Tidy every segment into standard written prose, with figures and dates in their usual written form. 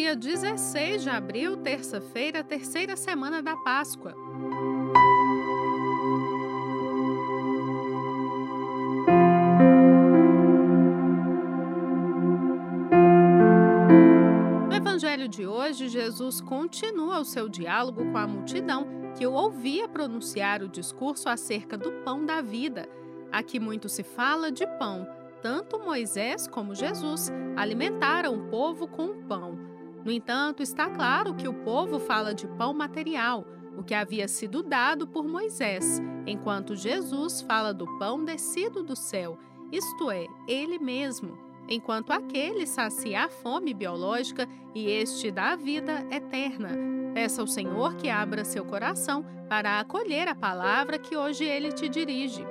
dia 16 de abril, terça-feira, terceira semana da Páscoa. No Evangelho de hoje, Jesus continua o seu diálogo com a multidão que o ouvia pronunciar o discurso acerca do pão da vida. Aqui muito se fala de pão. Tanto Moisés como Jesus alimentaram o povo com o pão. No entanto, está claro que o povo fala de pão material, o que havia sido dado por Moisés, enquanto Jesus fala do pão descido do céu, isto é, ele mesmo, enquanto aquele sacia a fome biológica e este dá a vida eterna. Peça ao Senhor que abra seu coração para acolher a palavra que hoje ele te dirige.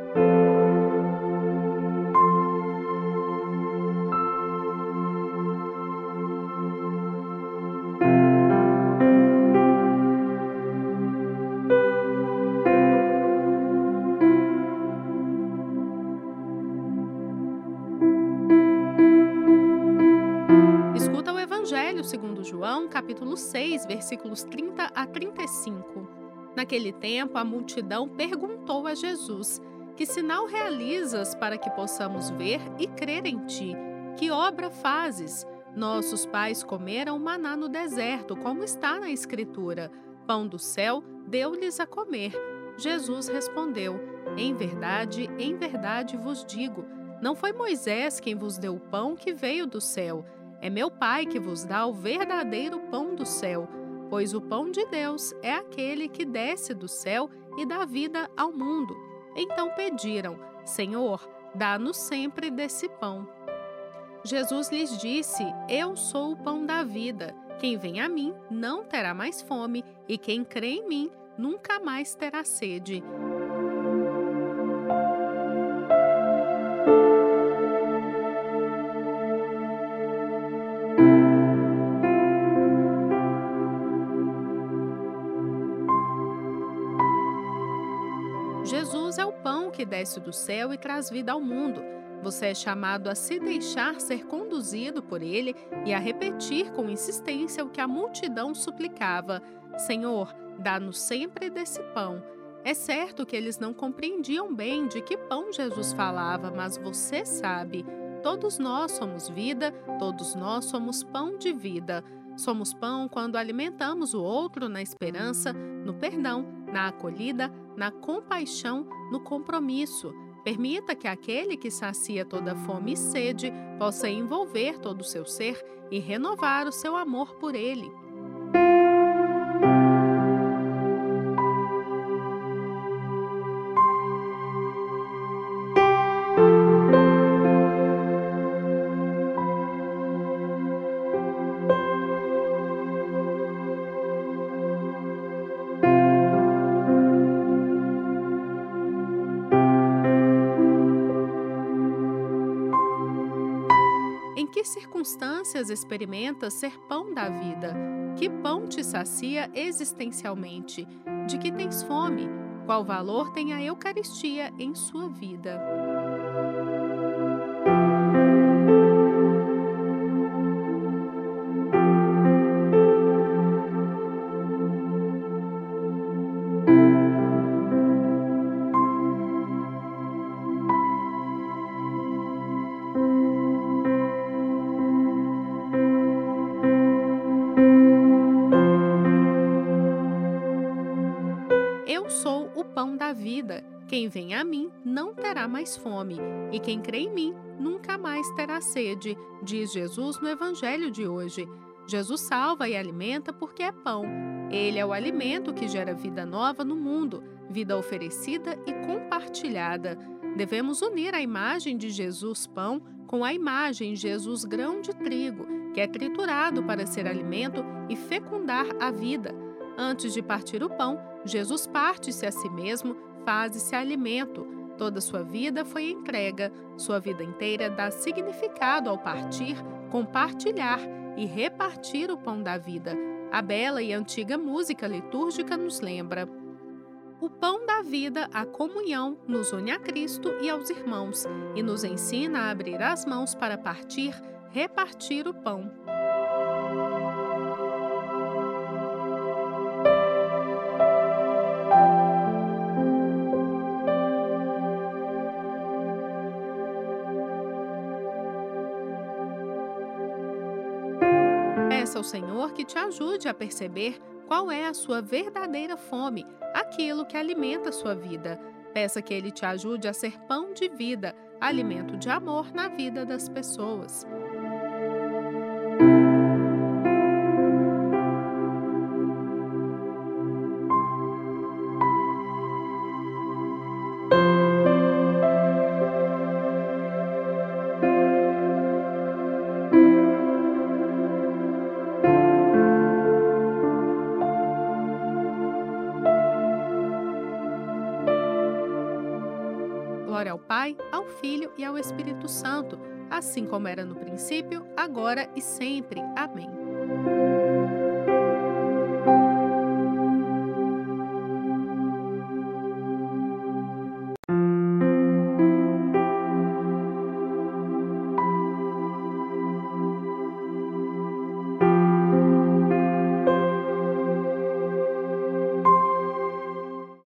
Escuta o Evangelho segundo João, capítulo 6, versículos 30 a 35. Naquele tempo, a multidão perguntou a Jesus: que sinal realizas para que possamos ver e crer em ti? Que obra fazes? Nossos pais comeram maná no deserto, como está na Escritura. Pão do céu deu-lhes a comer. Jesus respondeu: em verdade vos digo, não foi Moisés quem vos deu o pão que veio do céu. É meu Pai que vos dá o verdadeiro pão do céu, pois o pão de Deus é aquele que desce do céu e dá vida ao mundo. Então pediram: Senhor, dá-nos sempre desse pão. Jesus lhes disse: Eu sou o pão da vida. Quem vem a mim não terá mais fome, e quem crê em mim nunca mais terá sede. Jesus é o pão que desce do céu e traz vida ao mundo. Você é chamado a se deixar ser conduzido por ele e a repetir com insistência o que a multidão suplicava: Senhor, dá-nos sempre desse pão. É certo que eles não compreendiam bem de que pão Jesus falava, mas você sabe. Todos nós somos vida, todos nós somos pão de vida. Somos pão quando alimentamos o outro na esperança, no perdão, na acolhida, na compaixão, no compromisso. Permita que aquele que sacia toda fome e sede possa envolver todo o seu ser e renovar o seu amor por ele. Em que circunstâncias experimentas ser pão da vida? Que pão te sacia existencialmente? De que tens fome? Qual valor tem a Eucaristia em sua vida? Eu sou o pão da vida. Quem vem a mim não terá mais fome, e quem crê em mim nunca mais terá sede, diz Jesus no Evangelho de hoje. Jesus salva e alimenta porque é pão. Ele é o alimento que gera vida nova no mundo, vida oferecida e compartilhada. Devemos unir a imagem de Jesus pão com a imagem Jesus grão de trigo, que é triturado para ser alimento e fecundar a vida. Antes de partir o pão, Jesus parte-se a si mesmo, faz-se alimento. Toda sua vida foi entrega, sua vida inteira dá significado ao partir, compartilhar e repartir o pão da vida. A bela e antiga música litúrgica nos lembra. O pão da vida, a comunhão, nos une a Cristo e aos irmãos e nos ensina a abrir as mãos para partir, repartir o pão. ao Senhor que te ajude a perceber qual é a sua verdadeira fome, aquilo que alimenta a sua vida. Peça que Ele te ajude a ser pão de vida, alimento de amor na vida das pessoas. Glória ao Pai, ao Filho e ao Espírito Santo, assim como era no princípio, agora e sempre. Amém.